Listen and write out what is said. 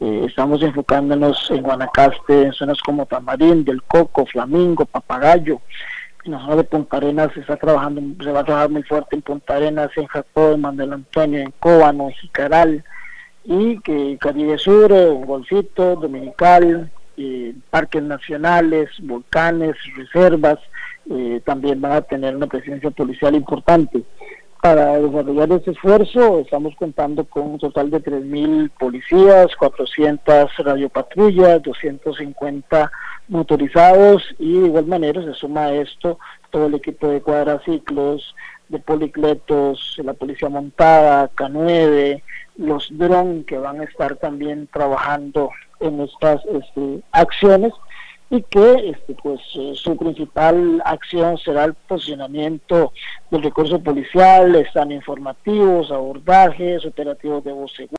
Estamos enfocándonos en Guanacaste, en zonas como Tamarín, Del Coco, Flamingo, Papagayo. En la zona de Punta Arenas se va a trabajar muy fuerte en Punta Arenas, en Jacó, en Manuel Antonio, en Cóbano, en Jicaral, y que Caribe Sur, Golfito, Dominical, parques nacionales, volcanes, reservas, también van a tener una presencia policial importante. Para desarrollar ese esfuerzo estamos contando con un total de 3.000 policías, 400 radiopatrullas, 250 motorizados, y de igual manera se suma a esto todo el equipo de cuadraciclos, de policletos, la policía montada, K9, los drones que van a estar también trabajando en estas acciones, y que su principal acción será el posicionamiento del recurso policial, están informativos, abordajes, operativos de voz segura.